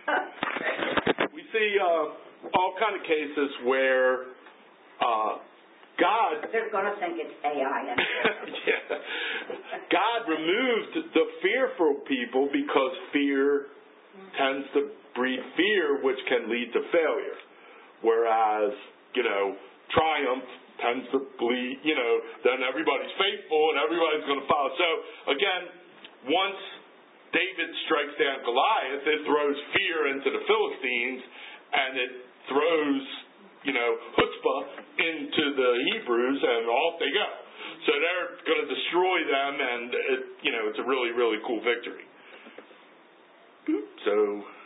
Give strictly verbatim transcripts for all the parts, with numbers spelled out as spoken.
we see uh, all kind of cases where uh, God... They're going to think it's A I. yeah. God removed the fearful people because fear tends to breed fear, which can lead to failure. Whereas, you know, triumph tends to bleed, you know, then everybody's faithful and everybody's going to follow. So, again, once David strikes down Goliath, it throws fear into the Philistines, and it throws, you know, chutzpah into the Hebrews, and off they go. So they're going to destroy them, and, it, you know, it's a really, really cool victory. So,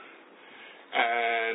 and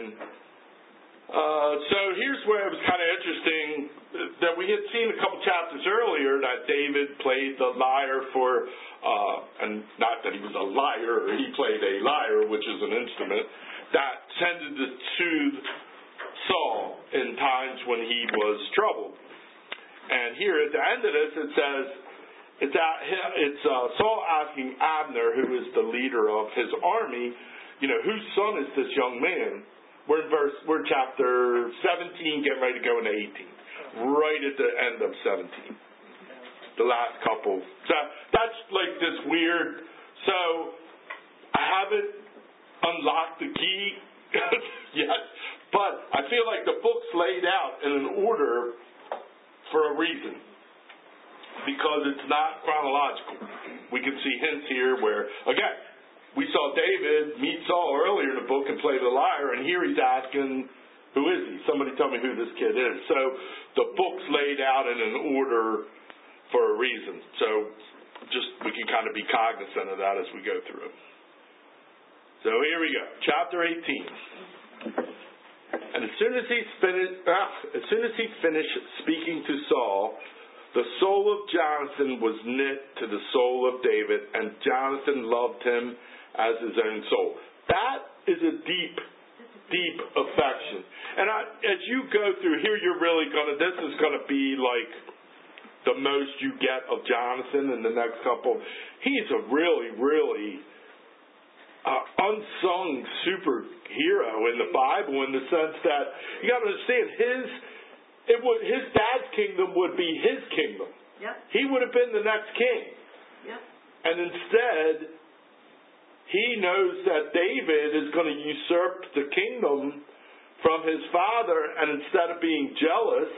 uh, so here's where it was kind of interesting that we had seen a couple chapters earlier that David played the lyre for, uh, and not that he was a liar, he played a lyre, which is an instrument, that tended to soothe Saul in times when he was troubled. And here at the end of this it says, it's, at, it's uh, Saul asking Abner, who is the leader of his army, you know, whose son is this young man? We're in verse, we're in chapter seventeen, getting ready to go into eighteen. Right at the end of seventeen. The last couple. So that's like this weird. So I haven't unlocked the key yet, but I feel like the book's laid out in an order for a reason. Because it's not chronological. We can see hints here where, again, we saw David meet Saul earlier in the book and play the lyre, and here he's asking, who is he? Somebody tell me who this kid is. So the book's laid out in an order for a reason. So just we can kind of be cognizant of that as we go through. So here we go. Chapter eighteen. And as soon as he's finished, ah, as soon as he finished speaking to Saul, the soul of Jonathan was knit to the soul of David, and Jonathan loved him as his own soul. That is a deep, deep affection. And I, as you go through here, you're really going to, this is going to be like the most you get of Jonathan in the next couple. He's a really, really uh, unsung superhero in the Bible, in the sense that you got to understand his, it would, his dad's kingdom would be his kingdom. Yep. He would have been the next king. Yep. And instead, he knows that David is going to usurp the kingdom from his father, and instead of being jealous,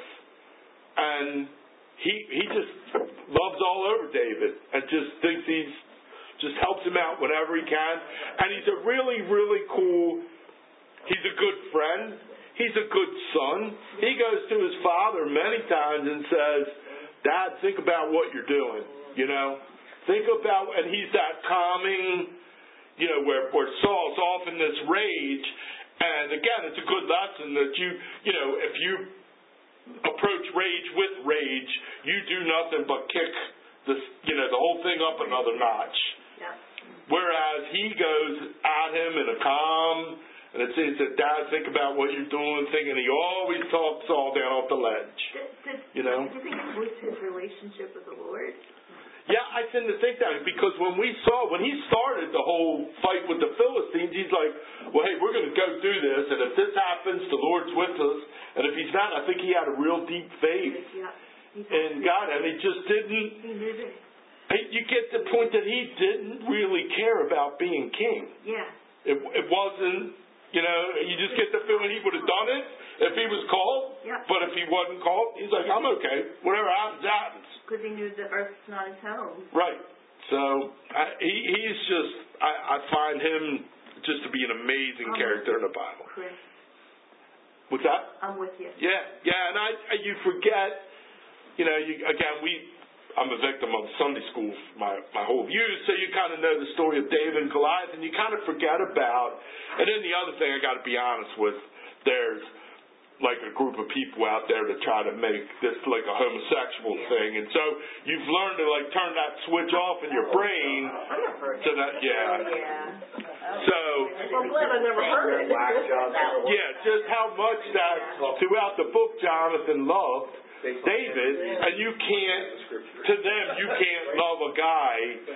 and he he just loves all over David and just thinks he's just helps him out whenever he can. And he's a really, really cool, he's a good friend. He's a good son. He goes to his father many times and says, Dad, think about what you're doing, you know. Think about, and he's that calming, you know, where, where Saul's off in this rage. And again, it's a good lesson that you, you know, if you approach rage with rage, you do nothing but kick this, you know, the whole thing up another notch. Yeah. Whereas he goes at him in a calm, and it says that, Dad, think about what you're doing, thinking he always talks Saul down off the ledge. Did, you know? Do you think it was his relationship with the Lord? Yeah, I tend to think that, because when we saw, when he started the whole fight with the Philistines, he's like, well, hey, we're going to go do this, and if this happens, the Lord's with us, and if he's not, I think he had a real deep faith yeah. in God, and he just didn't, he knew that. You get the point that he didn't really care about being king. Yeah. It, it wasn't, you know, you just get the feeling he would have done it if he was called, yeah. but if he wasn't called, he's like, I'm okay, whatever happens, happens. Because he knew the earth's not his home. Right. So I, he, he's just, I, I find him just to be an amazing I'm character in the Bible. Chris. What's that? I'm with you. Yeah, yeah, and I, you forget, you know, you, again, we, I'm a victim of Sunday school my, my whole youth, so you kind of know the story of David and Goliath, and you kind of forget about, and then the other thing I got to be honest with, there's like a group of people out there to try to make this like a homosexual yeah. thing, and so you've learned to like turn that switch off in your brain to that, yeah. yeah. So, well, I'm glad I never heard it. Yeah, just how much that throughout the book Jonathan loved David, and you can't, to them, you can't love a guy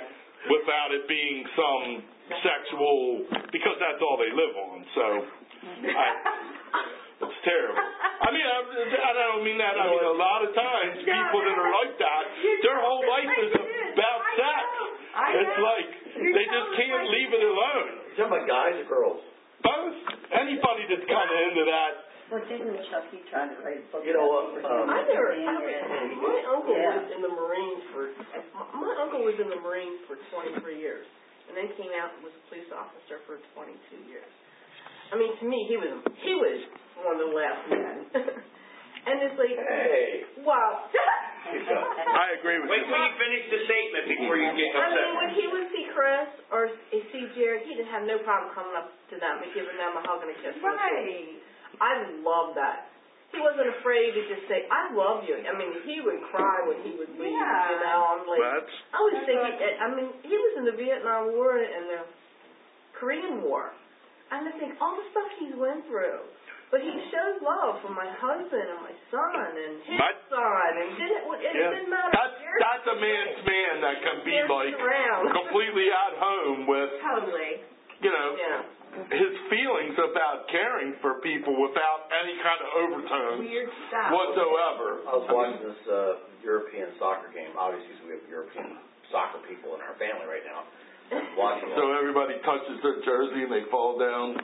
without it being some sexual, because that's all they live on. So, I, it's terrible. I mean, I, I don't mean that. I mean, a lot of times people that are like that, their whole life is about sex. It's like they just can't leave it alone. You're talking about guys or girls? Both. Anybody that's kind of into that. Well, didn't Chucky try to write a book? You know what? Um, I never, I mean, my uncle Yeah. was in the Marines for, my uncle was in the Marines for twenty-three years, and then came out and was a police officer for twenty-two years. I mean, to me, he was, he was one of the last men. And it's like, hey. wow. I agree with Wait you. till you finish the statement before you get I upset. mean, when he would see Chris or see Jared, he didn't have no problem coming up to them and giving them a hug and a kiss. Right. I love that. He wasn't afraid to just say, I love you. I mean, he would cry when he would leave, Yeah. you know. I'm like, That's, I was thinking, I mean, he was in the Vietnam War and the Korean War. And I think all the stuff he went through. But he showed love for my husband and my son and his My, son. And didn't, it yeah, didn't matter. that's, that's a man's man that can be Danced like around. completely at home with, Totally. you know, Yeah. his feelings about caring for people without any kind of overtones Weird stuff. whatsoever. I was watching this uh, European soccer game. Obviously, we have European soccer people in our family right now. Watching So everybody touches their jersey and they fall down.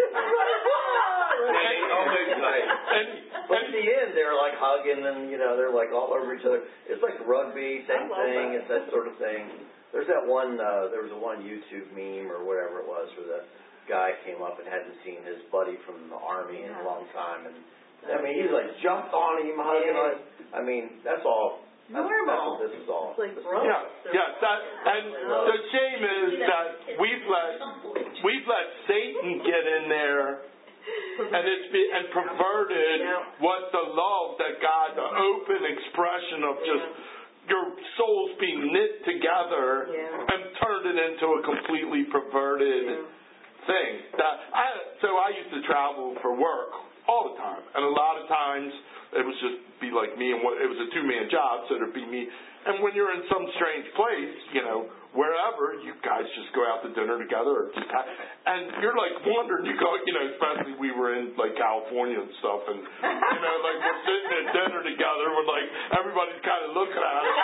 They always say, And, But at the end, they're like hugging and, you know, they're like all over each other. It's like rugby, same I love thing. that. It's that sort of thing. There's that one, uh, there was a one YouTube meme or whatever it was where the guy came up and hadn't seen his buddy from the army in a long time. And, I mean, he like jumped on him, hugging on him. I mean, that's all. That's, Normal. That's what this is all. It's like This is- bro. yeah, yeah. That, and the shame is that we've let we've let Satan get in there, and it's be, and perverted what the love that God, the open expression of just your souls being knit together, Yeah. and turned it into a completely perverted Yeah. thing. That I, so I used to travel for work all the time, and a lot of times it was just be like me and what it was a two-man job, so there'd be me. And when you're in some strange place, you know, wherever, you guys just go out to dinner together, or just have, and you're like wondering, you go, you know, especially we were in like California and stuff, and you know, like we're sitting at dinner together, we're like everybody's kind of looking at us.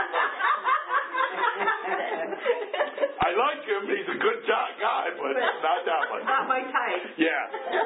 Like, I like him, he's a good guy, but not that much. Not my type. Yeah.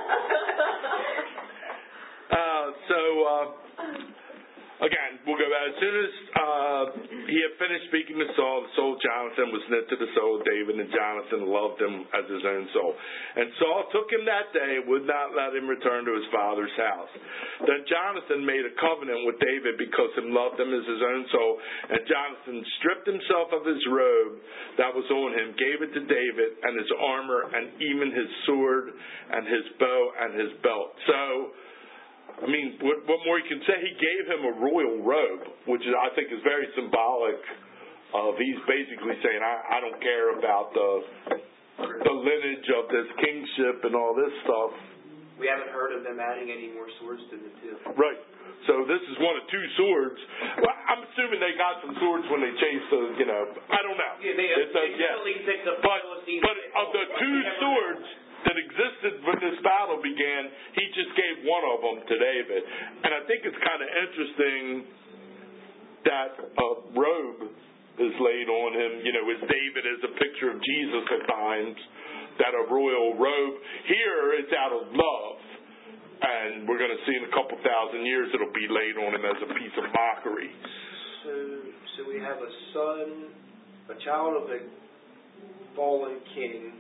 Uh, so, uh, again, we'll go back. As soon as uh, he had finished speaking to Saul, the soul of Jonathan was knit to the soul of David, and Jonathan loved him as his own soul. And Saul took him that day and would not let him return to his father's house. Then Jonathan made a covenant with David because he loved him as his own soul. And Jonathan stripped himself of his robe that was on him, gave it to David, and his armor, and even his sword, and his bow, and his belt. So, I mean, what, what more you can say? He gave him a royal robe, which is, I think is very symbolic of he's basically saying, I, I don't care about the the lineage of this kingship and all this stuff. we haven't heard of them adding any more swords to the two. Right. So this is one of two swords. Well, I'm assuming they got some swords when they chased the, you know, I don't know. Yeah, they, It's a, they yeah. usually pick the But, Philistines. but of the two swords that existed when this battle began, he just gave one of them to David. And I think it's kind of interesting that a robe is laid on him. You know, as David is a picture of Jesus at times, that a royal robe. Here it's out of love. And we're going to see in a couple thousand years it'll be laid on him as a piece of mockery. So, so we have a son, a child of the fallen king,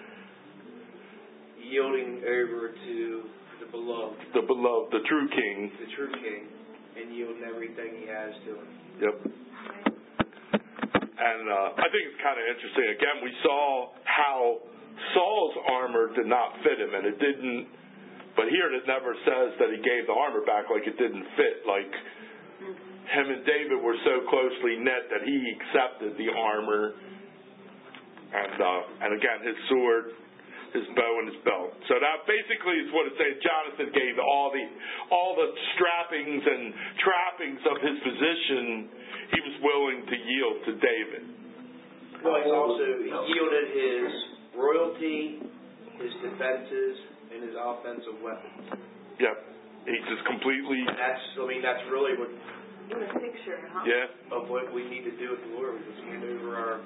yielding over to the beloved, The beloved, the true king. the true king, and yielding everything he has to him. Yep. And uh, I think it's kind of interesting. Again, we saw how Saul's armor did not fit him, and it didn't. But here it never says that he gave the armor back like it didn't fit. Like him and David were so closely knit that he accepted the armor. And uh, and again, his sword, his bow, and his belt. So that basically is what it says. Jonathan gave all the all the strappings and trappings of his position. He was willing to yield to David. Well, he's also, he yielded his royalty, his defenses, and his offensive weapons. Yep. He just completely, And that's, I mean, that's really what, In the picture, huh? yeah. of what we need to do with the Lord. We just hand over our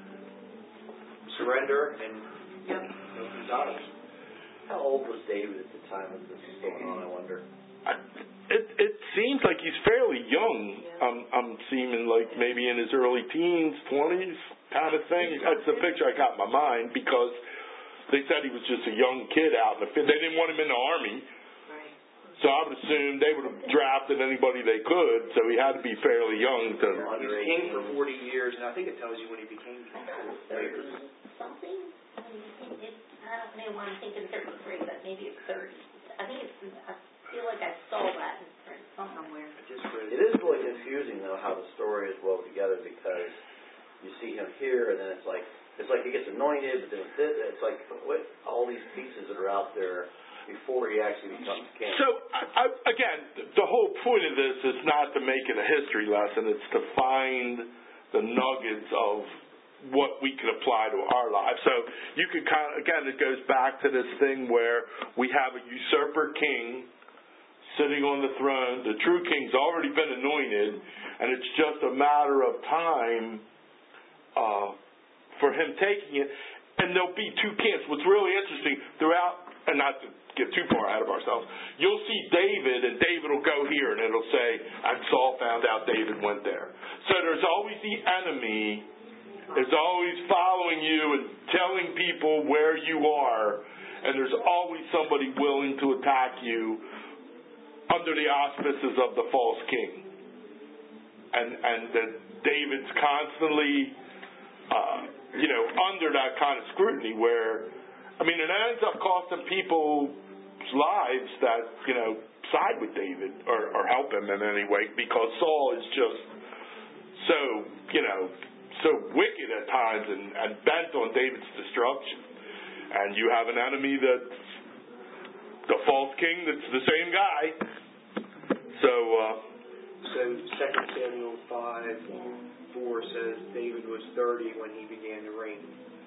surrender and Yep. open ours. How old was David at the time of this was going on, I wonder? I, it it seems like he's fairly young. I'm I'm seeming like maybe in his early teens, twenties kind of thing. That's the picture I got in my mind because they said he was just a young kid out in the field. They didn't want him in the army, Right. so I would assume they would have drafted anybody they could. So he had to be fairly young to. He was king for forty years, and I think it tells you when he became king. thirty something. I mean, it, I don't know why I'm thinking thirty-three, but maybe it's thirty. I think it's. I feel like I saw that in print somewhere. I just read It is really confusing though how the story is wove together because you see him here and then it's like it's like he gets anointed, but then it's, it's like what all these pieces that are out there before he actually becomes king. So I, I, again, the whole point of this is not to make it a history lesson. It's to find the nuggets of what we can apply to our lives. So you can kind of, again, it goes back to this thing where we have a usurper king sitting on the throne. The true king's already been anointed, and it's just a matter of time uh, for him taking it. And there'll be two camps. What's really interesting throughout, and not to get too far ahead of ourselves, you'll see David, and David will go here, and it'll say, and Saul found out David went there. So there's always the enemy is always following you and telling people where you are, and there's always somebody willing to attack you under the auspices of the false king. And and that David's constantly, uh, you know, under that kind of scrutiny where, I mean, it ends up costing people's lives that, you know, side with David or, or help him in any way because Saul is just so, you know, so wicked at times and, and bent on David's destruction. And you have an enemy that's the false king that's the same guy. So, uh, So Second Samuel five four says David was thirty when he began to reign.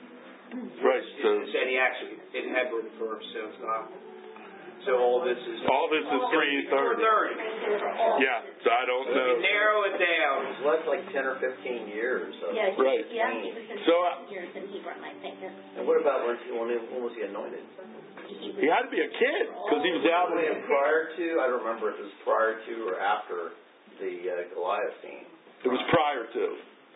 right, so It said he actually in Hebron first, so it's not. So all this is all this is pre thirty. thirty. Yeah, so I don't So know. if you narrow it down. So that's like ten or fifteen years. Of, Yeah, he, Right. yeah, he was in So, uh, years in Hebron, I think. And what about when, he, when, he, when was he anointed? He was He had to be a kid because he was out Was in it prior to? I don't remember if it was prior to or after the uh, Goliath scene. It was prior to.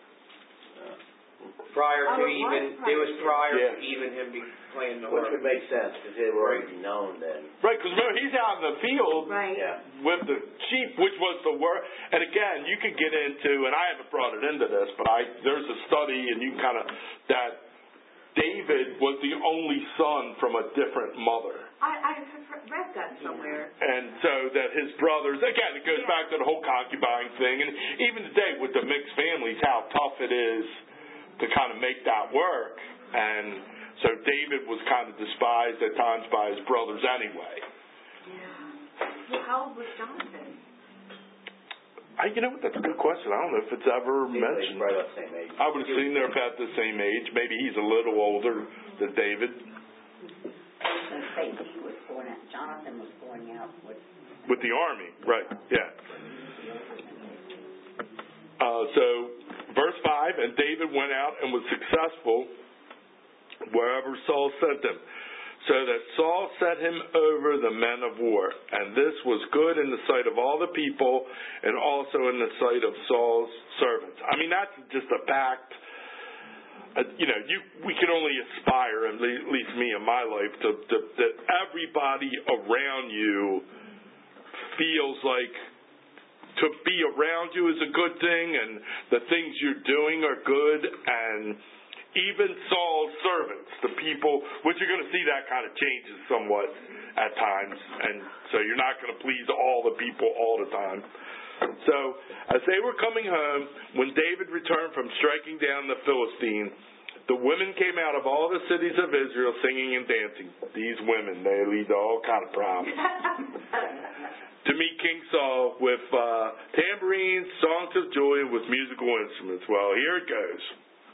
Prior Oh, to it was even, prior it was to. prior Yeah. to even him be playing the Which harp. would make sense because they were already known then. Right, because remember, he's out in the field Right. Yeah. with the sheep, which was the word. And again, you could get into, and I haven't brought it into this, but I there's a study, and you kind of, that David was the only son from a different mother. I, I have read that somewhere. And so that his brothers, again, it goes Yeah. back to the whole concubine thing. And even today with the mixed families, how tough it is to kind of make that work. And so David was kind of despised at times by his brothers anyway. Yeah. Well, how old was Jonathan? I, you know what, that's a good question. I don't know if it's ever Seems like he's mentioned. right about the same age. I would assume they're about the same age. Maybe he's a little older than David. I was going to say he was born out, Jonathan was born out with. With the army, right, yeah. Uh, so, verse five, and David went out and was successful wherever Saul sent him, so that Saul set him over the men of war. And this was good in the sight of all the people and also in the sight of Saul's servants. I mean, that's just a fact. Uh, you know, you we can only aspire, at least me in my life, to, to that everybody around you feels like to be around you is a good thing, and the things you're doing are good, and even Saul's servants, the people, which you're going to see that kind of changes somewhat at times, and so you're not going to please all the people all the time. So, as they were coming home, when David returned from striking down the Philistine, the women came out of all the cities of Israel singing and dancing. These women, they lead to all kind of problems. To meet King Saul with uh, tambourines, songs of joy, and with musical instruments. Well, here it goes.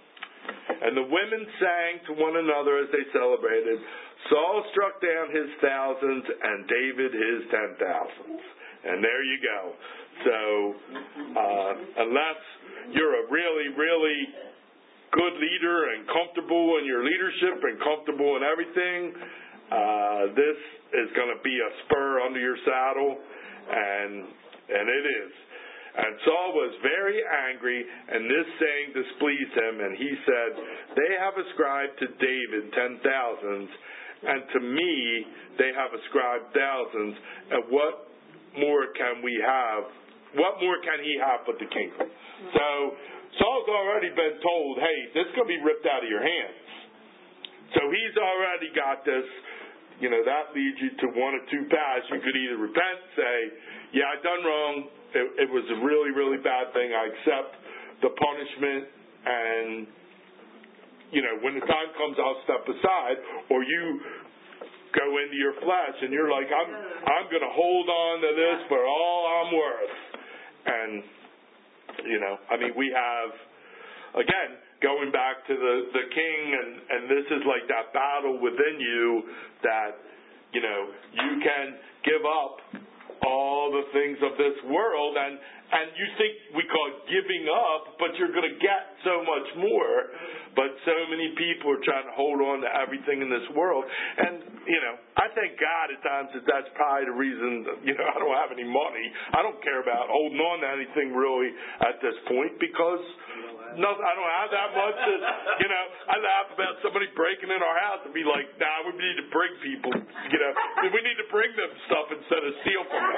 And the women sang to one another as they celebrated. Saul struck down his thousands and David his ten thousands. And there you go. So, uh, unless you're a really, really good leader and comfortable in your leadership and comfortable in everything, uh, this is going to be a spur under your saddle, and and it is. And Saul was very angry, and this saying displeased him, and he said, "They have ascribed to David ten thousands, and to me they have ascribed thousands, and what more can we have? What more can he have but the kingdom?" So Saul's already been told, hey, this is going to be ripped out of your hands. So he's already got this. You know, that leads you to one of two paths. You could either repent, say, yeah, I done wrong. It, it was a really, really bad thing. I accept the punishment, and, you know, when the time comes, I'll step aside. Or you go into your flesh, and you're like, I'm, I'm going to hold on to this for all I'm worth. And, you know, I mean, we have, again, going back to the, the king, and, and this is like that battle within you that, you know, you can give up all the things of this world, and, and you think we call it giving up, but you're going to get so much more. But so many people are trying to hold on to everything in this world. And, you know, I thank God at times that that's probably the reason, you know, I don't have any money. I don't care about holding on to anything really at this point, because no, I don't have that much. That, you know, I laugh about somebody breaking in our house and be like, nah, we need to bring people, you know, we need to bring them stuff instead of steal from them.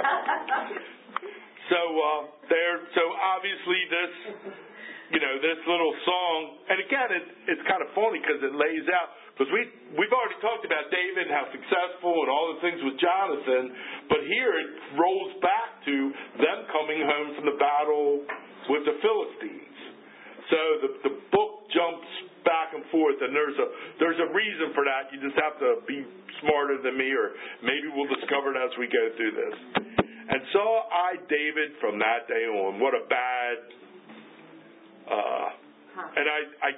So, uh, there, so obviously this, you know, this little song, and again, it, it's kind of funny because it lays out, because we, we've already talked about David and how successful and all the things with Jonathan, but here it rolls back to them coming home from the battle with the Philistines. So the, the book jumps back and forth, and there's a, there's a reason for that. You just have to be smarter than me, or maybe we'll discover it as we go through this. And saw I David from that day on. What a bad... Uh, and I, I,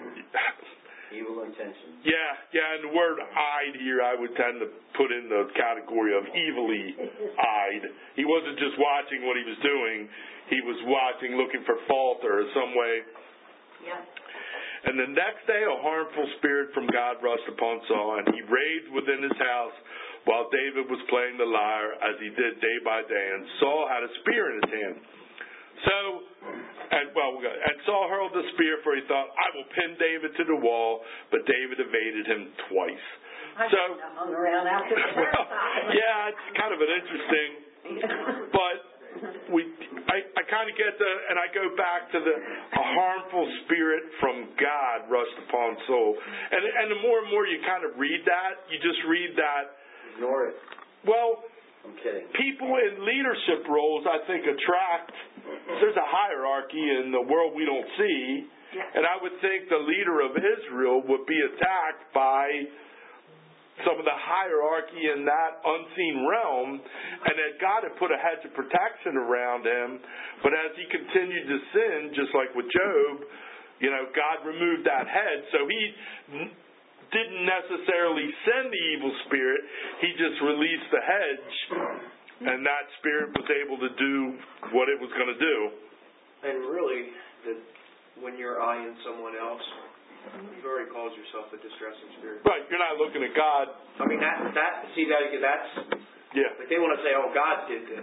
evil intentions. Yeah, yeah, and the word eyed here I would tend to put in the category of evilly eyed. He wasn't just watching what he was doing, he was watching, looking for fault or some way. Yeah. And the next day a harmful spirit from God rushed upon Saul, and he raved within his house while David was playing the lyre, as he did day by day, and Saul had a spear in his hand. So, and well, and Saul hurled the spear, for he thought, I will pin David to the wall, but David evaded him twice. I So, hung around after the well, yeah, it's kind of an interesting, but we, I, I kind of get the, and I go back to the, a harmful spirit from God rushed upon Saul. And, and the more and more you kind of read that, you just read that. Ignore it. Well, I'm kidding. people in leadership roles, I think, attract, there's a hierarchy in the world we don't see, and I would think the leader of Israel would be attacked by some of the hierarchy in that unseen realm, and that God had put a hedge of protection around him, but as he continued to sin, just like with Job, you know, God removed that hedge, so he didn't necessarily send the evil spirit, he just released the hedge, and that spirit was able to do what it was going to do. And really, the, when you're eyeing someone else, you've already called yourself a distressing spirit. Right, you're not looking at God. I mean, that, that see, that that's, yeah. Like they want to say, oh, God did this.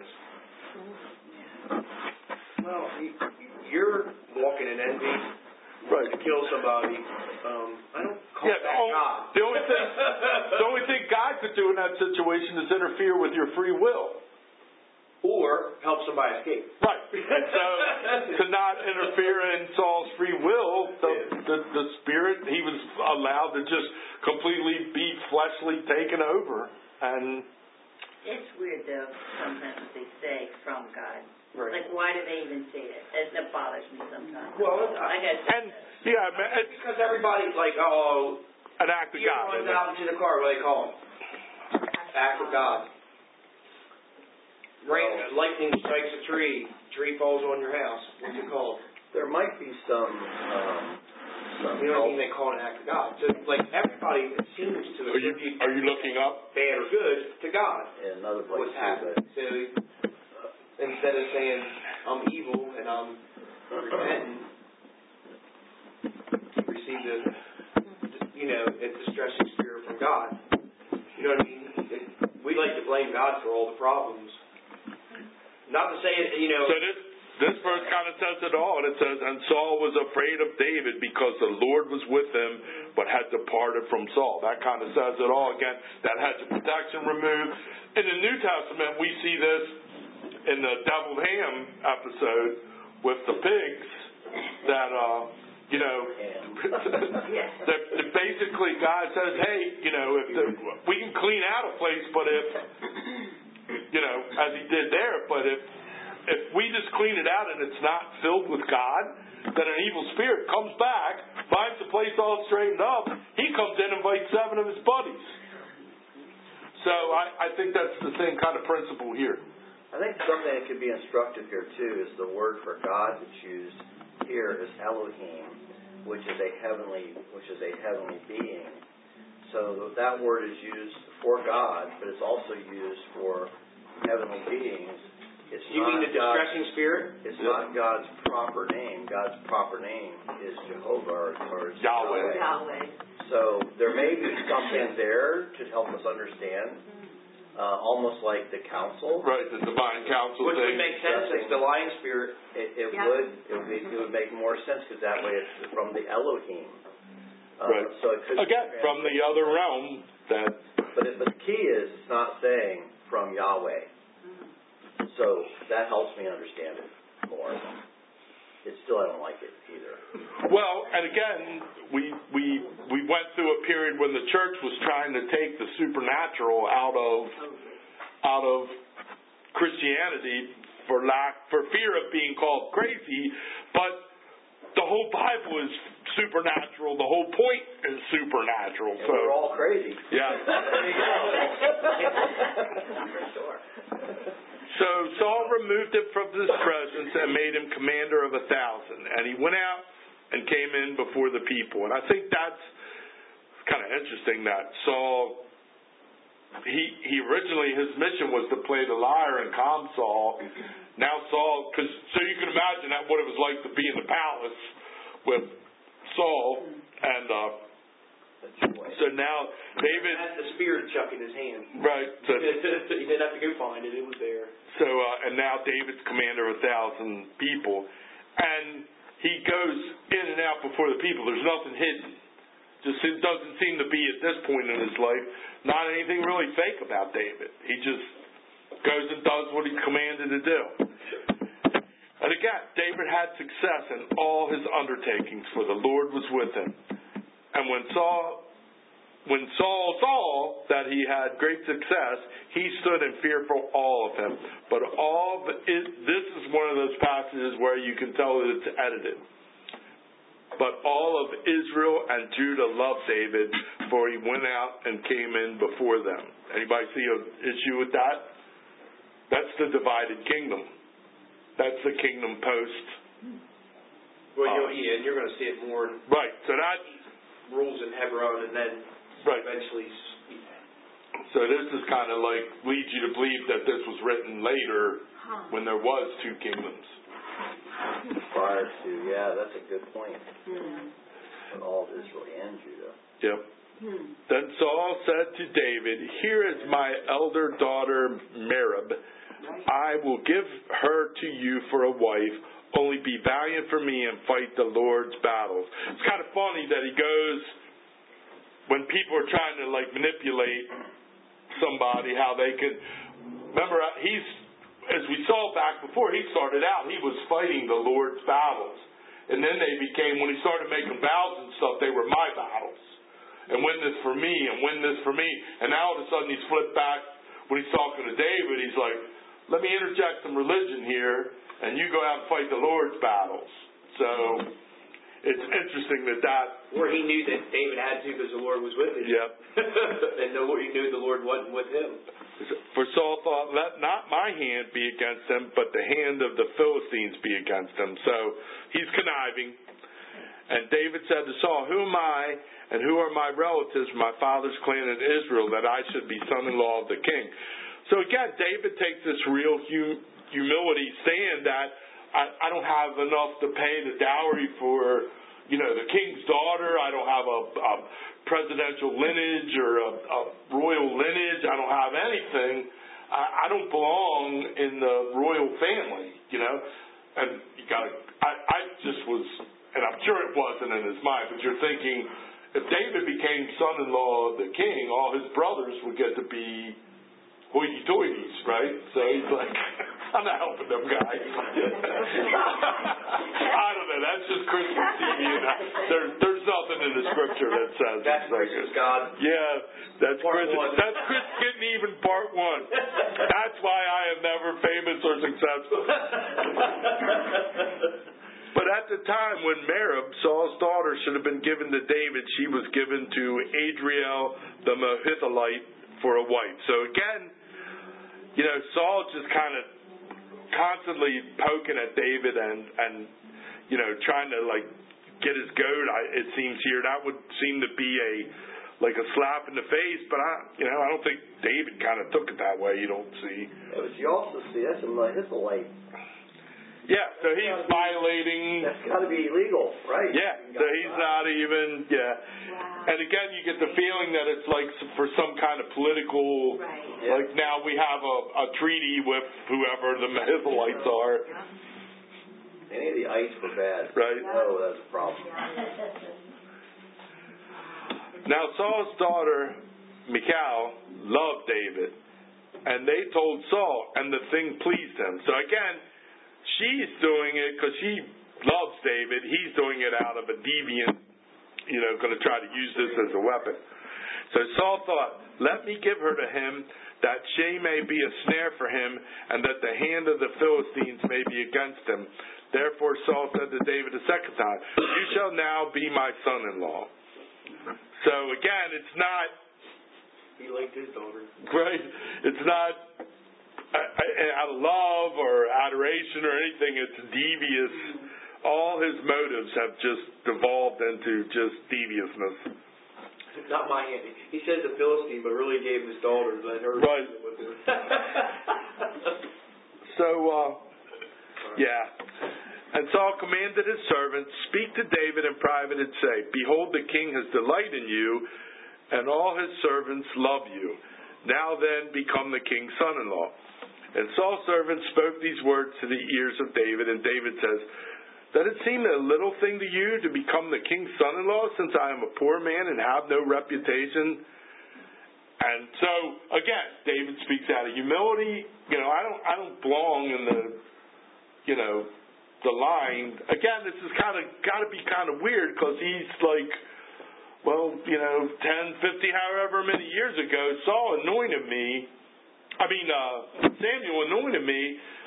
Well, you, you're walking in envy, right, to kill somebody. Um, I don't call yeah, that oh, God. The only thing, the only thing God could do in that situation is interfere with your free will, or help somebody escape. Right. And so, to not interfere in Saul's free will, the, the the spirit, he was allowed to just completely be fleshly taken over. And it's weird though. Sometimes they say from God. Right. Like, why do they even say it? It, it bothers me sometimes. Well, I guess. And yeah, man, it's because everybody's like, oh, an act of Peter God. runs out into the car. What do they call him? Act of God. Rain, lightning strikes a tree. Tree falls on your house. What's it called? There might be some um, some You know what I help. mean? They call it an act of God. So, like, everybody seems to Are you, attribute are you looking up? bad or good to God. In another place What's too, happened. but So, uh, instead of saying, I'm evil and I'm repentant, you receive the, you know, a distressing spirit from God. You know what I mean? It, we like to blame God for all the problems. Not to say, you know... So this, this verse kind of says it all. And it says, and Saul was afraid of David because the Lord was with him, but had departed from Saul. That kind of says it all. Again, that had the protection removed. In the New Testament, we see this in the deviled ham episode with the pigs that, uh, you know, that, that basically God says, hey, you know, if the, we can clean out a place, but if, you know, as he did there, but if if we just clean it out and it's not filled with God, then an evil spirit comes back, finds the place all straightened up, he comes in and invites seven of his buddies. So I, I think that's the same kind of principle here. I think something that could be instructive here too is the word for God that's used here is Elohim, which is a heavenly, which is a heavenly being. So that word is used for God, but it's also used for heavenly beings. It's You mean the distressing God's, spirit? It's not God's proper name. God's proper name is Jehovah or, or Yahweh. Yahweh. So there may be something there to help us understand, uh, almost like the council. Right, the divine council Which thing. would make sense. It's the lion spirit. It, it Yeah. would it would, be, it would make more sense because that way it's from the Elohim. Uh, Right. So it could Again, from the other realm that... But, it, but the key is it's not saying from Yahweh. So that helps me understand it more. It's still, I don't like it either. Well, and again, we we we went through a period when the church was trying to take the supernatural out of out of Christianity for lack for fear of being called crazy, but the whole Bible is supernatural. The whole point is supernatural. And So we're all crazy. yeah. There you go. For sure. So Saul removed him from his presence and made him commander of a thousand. And he went out and came in before the people. And I think that's kind of interesting that Saul, he, he originally, his mission was to play the lyre and calm Saul. Now Saul, because so you can imagine that what it was like to be in the palace with Saul. And uh, so now David Had the spirit chuck in his hand. Right. So, He didn't have to go find it. It was there. so uh, and now David's commander of a thousand people, and he goes in and out before the people. There's nothing hidden. Just it doesn't seem to be at this point in his life not anything really fake about David. He just goes and does what he's commanded to do. And again, David had success in all his undertakings, for the Lord was with him. And when Saul When Saul saw that he had great success, he stood in fear for all of him. But all of it, this is one of those passages where you can tell that it's edited. But all of Israel and Judah loved David, for he went out and came in before them. Anybody see an issue with that? That's the divided kingdom. That's the kingdom post. Well, you'll, yeah, you're going to see it more. Right. So that Rules in Hebron, and then right. eventually. So this is kind of like leads you to believe that this was written later when there was two kingdoms. Prior to, yeah, that's a good point. But all of Israel and Judah. Yep. Then Saul said to David, "Here is my elder daughter Merab. I will give her to you for a wife. Only be valiant for me and fight the Lord's battles." It's kind of funny that he goes, when people are trying to like manipulate somebody, how they can, remember he's, as we saw back before, he started out, he was fighting the Lord's battles. And then they became, when he started making vows and stuff, they were my battles. And win this for me, and win this for me. And now all of a sudden he's flipped back, when he's talking to David, he's like, let me interject some religion here, and you go out and fight the Lord's battles. So it's interesting that that... Where he knew that David had to because the Lord was with him. Yep. And the Lord, he knew the Lord wasn't with him. For Saul thought, let not my hand be against them, but the hand of the Philistines be against them. So he's conniving. And David said to Saul, who am I and who are my relatives from my father's clan in Israel that I should be son-in-law of the king? So again, David takes this real hum- humility stand that I, I don't have enough to pay the dowry for, you know, the king's daughter. I don't have a, a presidential lineage or a, a royal lineage. I don't have anything. I, I don't belong in the royal family, you know. And you gotta, I, I just was, and I'm sure it wasn't in his mind, but you're thinking, if David became son-in-law of the king, all his brothers would get to be hoity-toities, right? So he's like, I'm not helping them guys. I don't know. That's just Christmas T V. And there, there's nothing in the scripture that says That's Christmas, God. Yeah, that's Part Chris. one. That's Chris getting even part one. That's why I am never famous or successful. But at the time when Merab, Saul's daughter, should have been given to David, she was given to Adriel the Mehithalite for a wife. So again, you know, Saul just kind of constantly poking at David and, and you know, trying to, like, get his goat, I, it seems here. That would seem to be a, like a slap in the face, but I, you know, I don't think David kind of took it that way, you don't see. Yeah, but you also see, that's a Mehithalite. Yeah, so he's violating. That's got to be illegal, right? Yeah, so he's not even, yeah. Wow. And again, you get the feeling that it's like for some kind of political, Right. Yeah. like now we have a, a treaty with whoever the Mehithalites are, Any of the ice were bad. right? Oh, that's a problem. Now Saul's daughter, Michal, loved David, and they told Saul, and the thing pleased him. So again, she's doing it because she loves David. He's doing it out of a deviant, you know, going to try to use this as a weapon. So Saul thought, let me give her to him, that she may be a snare for him, and that the hand of the Philistines may be against him. Therefore Saul said to David a second time, you shall now be my son-in-law. So again, it's not... He liked his daughter. Right? It's not out of love or adoration or anything. It's devious. All his motives have just devolved into just deviousness. Not my hand. He says the Philistine, but really gave his daughter. Let her Right. with him. So, uh, yeah. And Saul commanded his servants, speak to David in private and say, behold, the king has delight in you, and all his servants love you. Now then, become the king's son-in-law. And Saul's servants spoke these words to the ears of David, and David says, does it seem a little thing to you to become the king's son-in-law, since I am a poor man and have no reputation? And so, again, David speaks out of humility. You know, I don't, I don't belong in the, you know, the line. Again, this is kind of got to be kind of weird because he's like, well, you know, ten, fifty, however many years ago, Saul anointed me. I mean, uh, Samuel anointed me.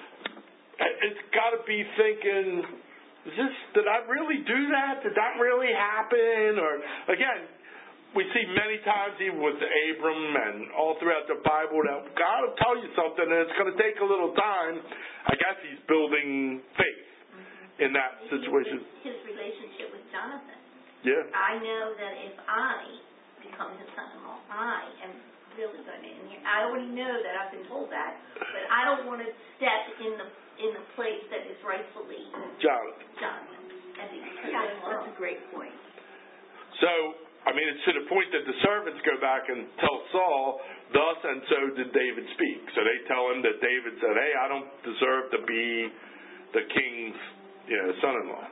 It's got to be thinking, is this, did I really do that? Did that really happen? Or, again, we see many times even with Abram and all throughout the Bible that God will tell you something and it's going to take a little time. I guess he's building faith in that situation. His relationship with Jonathan. Yeah. I know that if I become his son-in-law, I am really going to inherit. I already know that I've been told that, but I don't want to step in the in the place that is rightfully Jonathan. Jonathan. As he Yeah, that's a great point. So, I mean, it's to the point that the servants go back and tell Saul, thus and so did David speak. So they tell him that David said, hey, I don't deserve to be the king's, you know, son-in-law.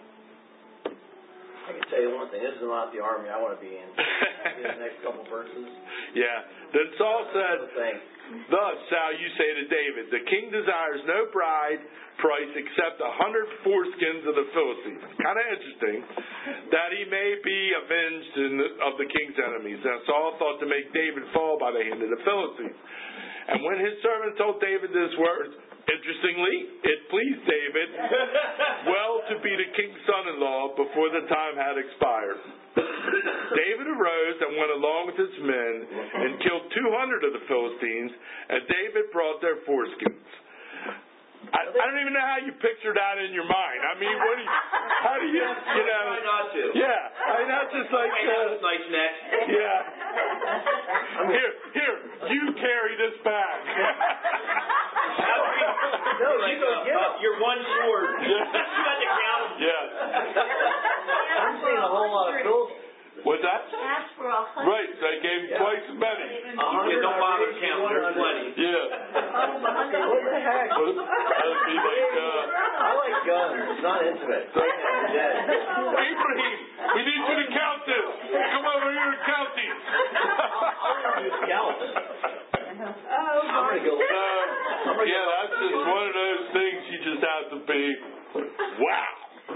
I can tell you one thing, this is not the army I want to be in. In the next couple verses. Yeah. Then Saul said, Thanks. thus shall you say to David, the king desires no bride price except a hundred foreskins of the Philistines. Kind of interesting. That he may be avenged in the, of the king's enemies. Now Saul thought to make David fall by the hand of the Philistines. And when his servant told David these words, interestingly, it pleased David well to be the king's son-in-law before the time had expired. David arose and went along with his men and killed two hundred of the Philistines, and David brought their foreskins. I, I don't even know how you picture that in your mind. I mean, what do you, how do you, you know? Try not to. Yeah, I mean, that's just like, Hey, that uh, was nice neck. yeah. Here, here, you carry this bag. That would be, No, like, you go uh, get uh, it. your one sword. Yeah. You had to count them. Yeah. I'm seeing a whole lot of bills. What's that? Ask for a hundred. Right, they gave him twice as many. Yeah, don't bother counting, there's plenty. Yeah. What the heck? Well, that'd be like, uh, I like guns. It's not intimate. Dead. Ibrahim, we need you to count this. Come over here and count these. I'll use scalp. I'm gonna go. Uh, yeah, that's just one of those things you just have to be, wow.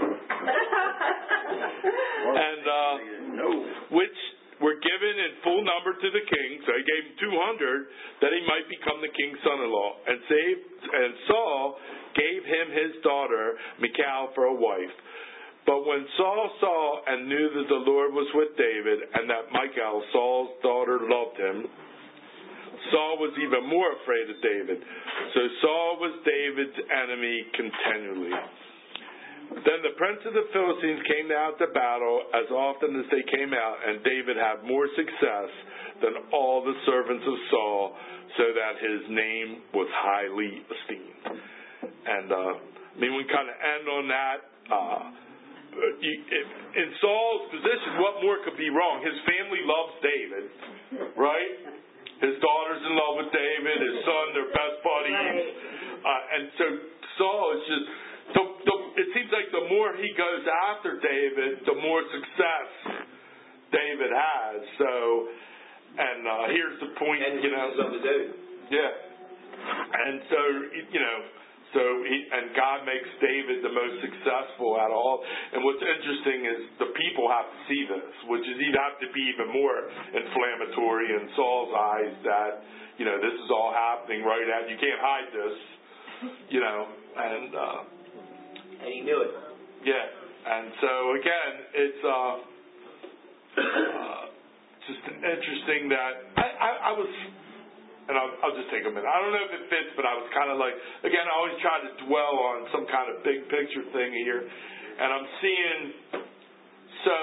And, uh, which were given in full number to the king, so he gave him two hundred, that he might become the king's son-in-law. And saved, and Saul gave him his daughter, Michal, for a wife. But when Saul saw and knew that the Lord was with David, and that Michal, Saul's daughter, loved him, Saul was even more afraid of David. So Saul was David's enemy continually. Then the prince of the Philistines came out to battle as often as they came out, and David had more success than all the servants of Saul, so that his name was highly esteemed. And uh, I mean, we kind of end on that. Uh, in Saul's position, what more could be wrong? His family loves David, right? His daughter's in love with David. His son, they're best buddies. Uh, and so Saul is just. The, the, it seems like the more he goes after David, the more success David has. So, and uh, here's the point, And you know. something to do. Yeah. And so, you know, so he, and God makes David the most successful out of all. And what's interesting is the people have to see this, which is he'd have to be even more inflammatory in Saul's eyes that, you know, this is all happening right at, you can't hide this, you know, and, uh, And he knew it. yeah, and so again, it's uh, uh, just interesting that I, I, I was, and I'll, I'll just take a minute. I don't know if it fits, but I was kind of like, again, I always try to dwell on some kind of big picture thing here, and I'm seeing, so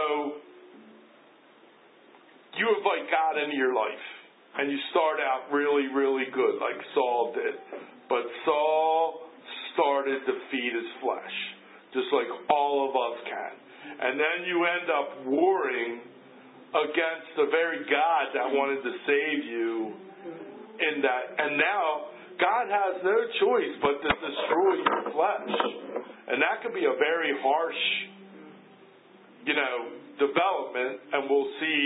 you invite God into your life, and you start out really, really good, like Saul did, but Saul started to feed his flesh, just like all of us can. And then you end up warring against the very God that wanted to save you in that. And now, God has no choice but to destroy your flesh. And that could be a very harsh, you know, development. And we'll see,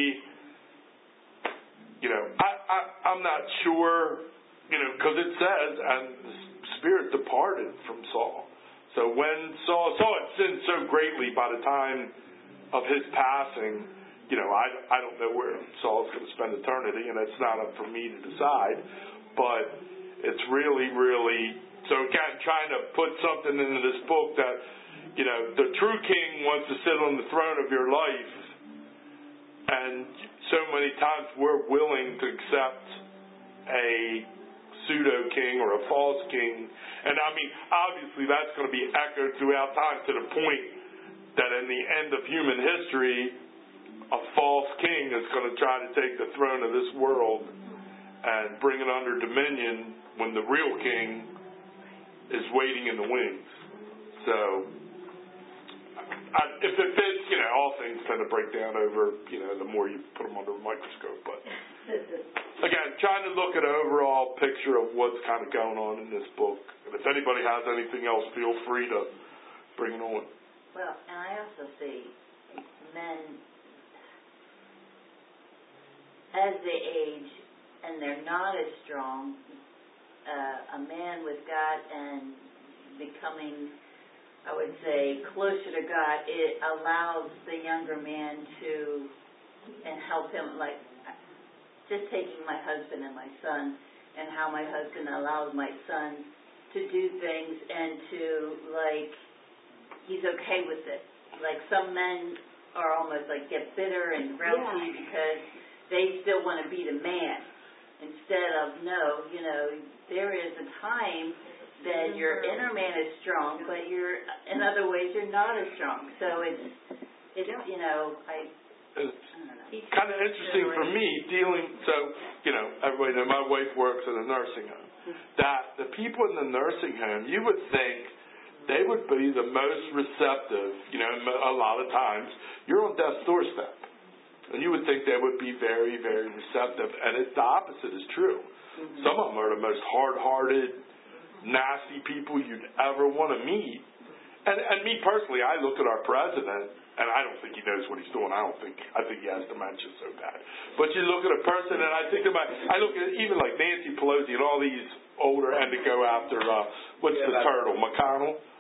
you know, I, I, I'm not sure, you know, because it says, and Spirit departed from Saul. So when Saul, Saul had sinned so greatly by the time of his passing, you know, I, I don't know where Saul's going to spend eternity, and it's not up for me to decide, but it's really, really, so again, trying to put something into this book that, you know, the true king wants to sit on the throne of your life, and so many times we're willing to accept a pseudo king or a false king. And I mean, obviously that's going to be echoed throughout time to the point that in the end of human history, a false king is going to try to take the throne of this world and bring it under dominion when the real king is waiting in the wings. So, I, if it fits, you know, all things tend to break down over, you know, the more you put them under a microscope. But again, trying to look at an overall picture of what's kind of going on in this book. And if anybody has anything else, feel free to bring it on. Well, and I also see men, as they age and they're not as strong, uh, a man with God and becoming, I would say, closer to God, it allows the younger man to, and help him, like, just taking my husband and my son, and how my husband allows my son to do things and to, like, he's okay with it. Like, some men are almost like get bitter and grouchy yeah. because they still want to be the man instead of, no, you know, there is a time then your inner man is strong, but you're, in other ways, you're not as strong. So it's, it's, you know, I, It's I don't know. kind of interesting for me dealing, so, you know, everybody knows my wife works in a nursing home, that the people in the nursing home, you would think they would be the most receptive, you know, a lot of times, you're on death's doorstep. And you would think they would be very, very receptive, and it's the opposite is true. Mm-hmm. Some of them are the most hard-hearted, nasty people you'd ever want to meet. And, and me personally, I look at our president, and I don't think he knows what he's doing. I don't think, I think he has dementia so bad. But you look at a person, and I think about, I look at even like Nancy Pelosi and all these older, and to go after, uh, what's yeah, the turtle, McConnell?